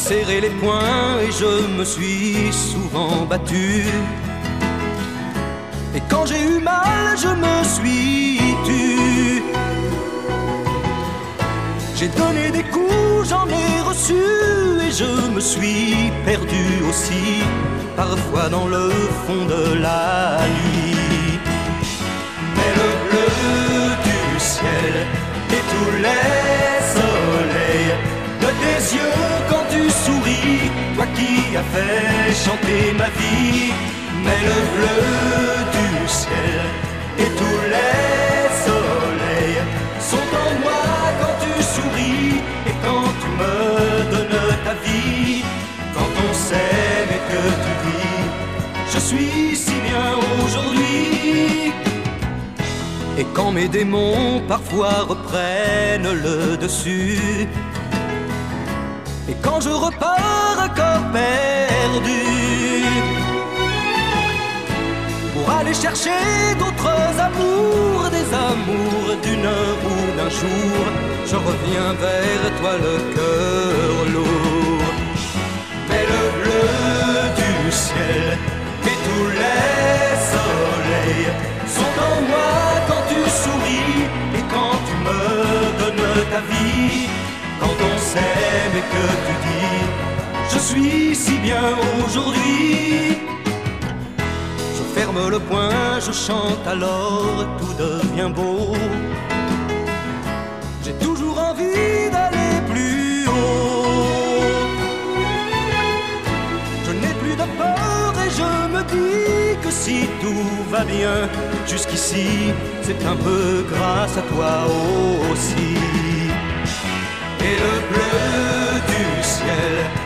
serré les poings et je me suis souvent battu. Et quand j'ai eu mal, je me suis tu. J'ai donné des coups, j'en ai reçu, et je me suis perdu aussi, parfois dans le fond de la nuit. Mais le bleu du ciel et tous les soleils de tes yeux quand tu souris, toi qui as fait chanter ma vie. Mais le bleu du ciel et tous les soleils sont en moi quand tu souris et quand tu me donnes ta vie. Quand on s'aime et que tu dis je suis si bien aujourd'hui. Et quand mes démons parfois reprennent le dessus, et quand je repars à corps perdu pour aller chercher d'autres amours, des amours d'une heure ou d'un jour, je reviens vers toi le cœur lourd. Mais le bleu du ciel et tous les soleils sont en moi quand tu souris et quand tu me donnes ta vie. Quand on s'aime et que tu dis je suis si bien aujourd'hui. Je ferme le poing, je chante alors, tout devient beau. J'ai toujours envie d'aller plus haut. Je n'ai plus de peur et je me dis que si tout va bien jusqu'ici, c'est un peu grâce à toi aussi. Et le bleu du ciel